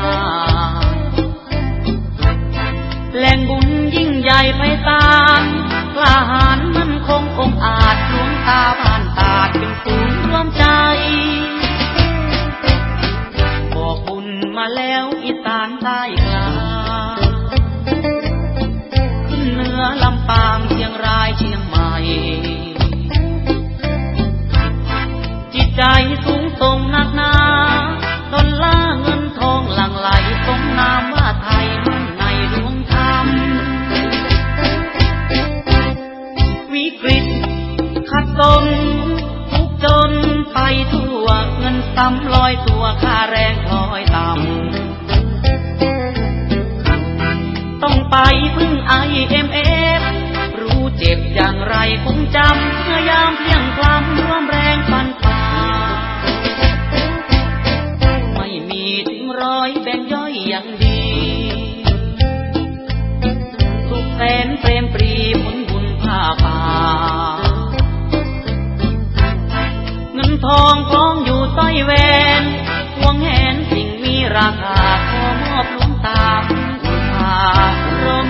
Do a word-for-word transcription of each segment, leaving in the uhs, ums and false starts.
แหล่งบุญยิ่งใหญ่ไปตามกล้าหาญมั่นคงองอาจหลวงตาบ้านตาดเป็นศูนย์รวมใจบอกบุญมาแล้วอีสานใต้กลางขึ้นเหนือลำปางเชียงรายเชียงใหม่จิตใจสูงส่งหนักหนาดอลลาร์เงินทองหลั่งไหลสมนามว่าไทยมั่นในดวงธรรมวิกฤตขัดสนทุกจนไปทั่วเงินซ้ำลอยตัวค่าแรงคล้อยต่ำต้องไปพึ่ง ไอ เอ็ม เอฟ รู้เจ็บอย่างไรคงจำเมื่อยามเพียงความร่วมแรงฟันฝ่าไม่มีถึงร้อยแบ่งย่อยอย่างดีทุกแสนเปรมปรีผลบุญผ้าป่าเงินทองคล้องอยู่สร้อยแหวนพวงแหนสิ่งมีราคาขอมอบหลวงตาบุญพารม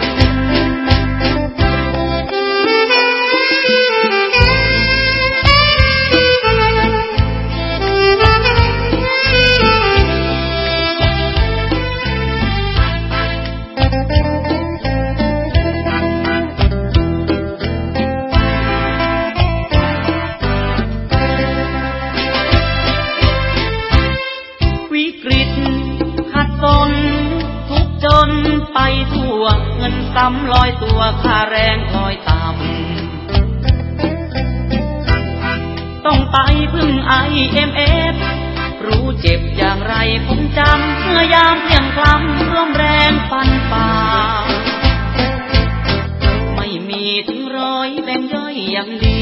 ไปทั่วเงินซ้ำลอยตัวค่าแรงคอยต่ำต้องไปพึ่ง ไอ เอ็ม เอฟ รู้เจ็บอย่างไรผมจำเมื่อยามเพียงคลำร่วมแรงฟันฝ่าไม่มีถึงร้อยแบ่งย่อยอย่างดี